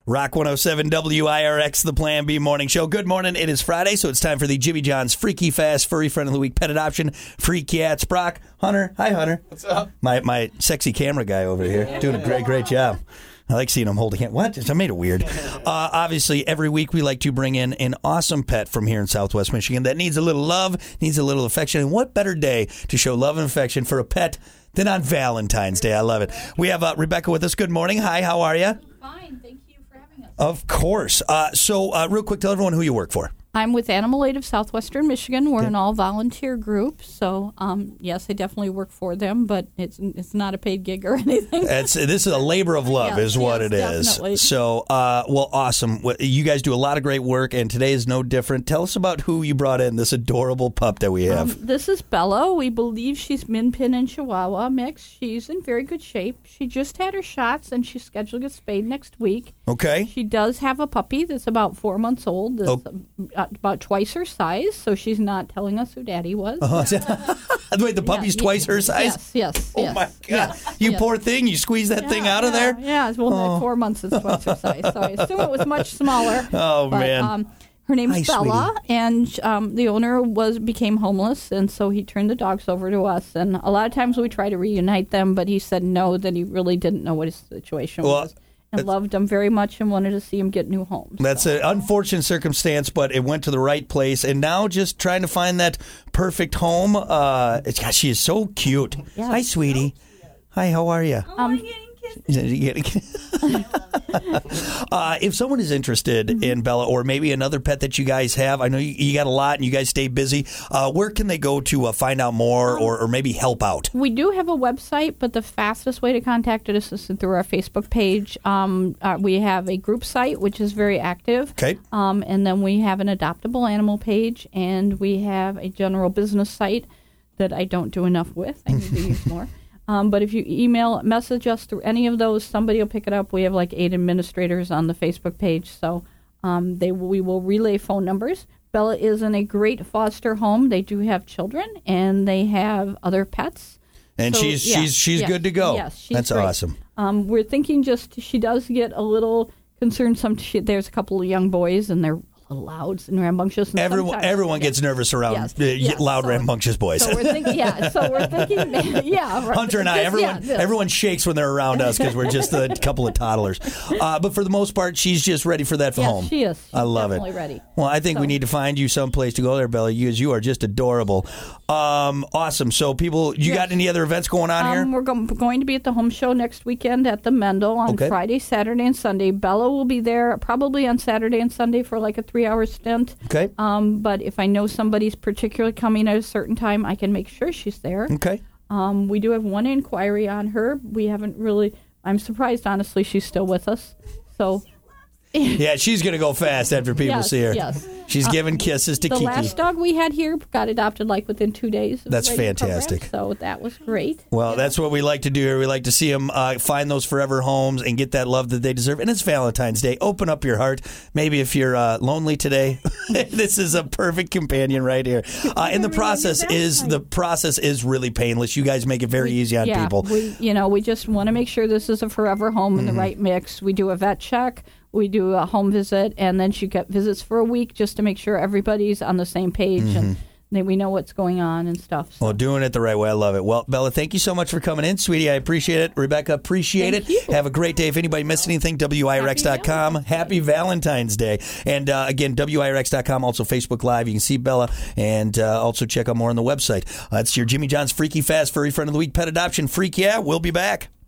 Rock 107 WIRX, the Plan B Morning Show. Good morning. It is Friday, so it's time for the Jimmy John's Freaky Fast Furry Friend of the Week Pet Adoption. Free cats. Brock, Hunter. Hi, Hunter. What's up? My sexy camera guy over here doing a great job. I like seeing him holding it. What? I made it weird. Obviously, every week we like to bring in an awesome pet from here in Southwest Michigan that needs a little love, needs a little affection. And what better day to show love and affection for a pet than on Valentine's Day? I love it. We have Rebecca with us. Good morning. Hi, how are you? Fine. Thank you for having us. Of course. So real quick, tell everyone who you work for. I'm with Animal Aid of Southwestern Michigan. We're an all-volunteer group, so yes, I definitely work for them, but it's not a paid gig or anything. This is a labor of love, Yes, what it definitely. is. So, well, awesome. You guys do a lot of great work, and today is no different. Tell us about who you brought in, this adorable pup that we have. This is Bella. We believe she's Min Pin and Chihuahua mix. She's in very good shape. She just had her shots, and she's scheduled to get spayed next week. Okay. She does have a puppy that's about 4 months old. That's about twice her size, so she's not telling us who Daddy was. Wait, the puppy's twice her size? Yes. Oh, my God. You poor thing. You squeezed that thing out of there? Yeah, well, 4 months is twice her size, so I assume it was much smaller. Oh, but, man. Her name's Hi, Bella, sweetie. and the owner became homeless, and so he turned the dogs over to us. And a lot of times we try to reunite them, but he said no, that he really didn't know what his situation was. And loved them very much and wanted to see him get new homes. That's an unfortunate circumstance, but it went to the right place. And now just trying to find that perfect home. Gosh, she is so cute. Yeah. Hi, sweetie. Hi, how are you? If someone is interested in Bella or maybe another pet that you guys have, I know you got a lot and you guys stay busy, where can they go to find out more or maybe help out? We do have a website, but the fastest way to contact us is through our Facebook page. We have a group site, which is very active. Okay. And then we have an adoptable animal page, and we have a general business site that I don't do enough with. I need to use more. But if you message us through any of those, somebody will pick it up. We have like 8 administrators on the Facebook page, so we will relay phone numbers. Bella is in a great foster home. They do have children, and they have other pets. And So, she's good to go. Yes, she's That's great. awesome. We're thinking she does get a little concerned. There's a couple of young boys, and they're loud and rambunctious. And Everyone gets nervous around loud, rambunctious boys. So we're thinking, right. Hunter and I, everyone shakes when they're around us because we're just a couple of toddlers. But for the most part, she's just ready for that home. She is. She's I love definitely it. Ready. Well, I think we need to find you someplace to go there, Bella. You are just adorable. Awesome. So people, you got any other events going on here? We're going to be at the home show next weekend at the Mendel on Friday, Saturday, and Sunday. Bella will be there probably on Saturday and Sunday for like a 3-hour stint. Okay. But if I know somebody's particularly coming at a certain time, I can make sure she's there. Okay. We do have one inquiry on her. We haven't really. I'm surprised, honestly, she's still with us. So. Yeah, she's going to go fast after people see her. Yes. She's giving kisses to Kiki. The last dog we had here got adopted like within 2 days. Of That's the radio fantastic. Program, so that was great. Well, that's what we like to do here. We like to see them find those forever homes and get that love that they deserve. And it's Valentine's Day. Open up your heart. Maybe if you're lonely today, this is a perfect companion right here. And the process is really painless. You guys make it very easy on people. We just want to make sure this is a forever home in the right mix. We do a vet check. We do a home visit, and then she get visits for a week just to make sure everybody's on the same page and we know what's going on and stuff. So. Well, doing it the right way. I love it. Well, Bella, thank you so much for coming in. Sweetie, I appreciate it. Rebecca, appreciate it. You. Have a great day. If anybody missed anything, WIRX.com. Happy Valentine's Day. And again, WIRX.com, also Facebook Live. You can see Bella and also check out more on the website. That's your Jimmy John's Freaky Fast Furry Friend of the Week Pet Adoption Freak. Yeah, we'll be back.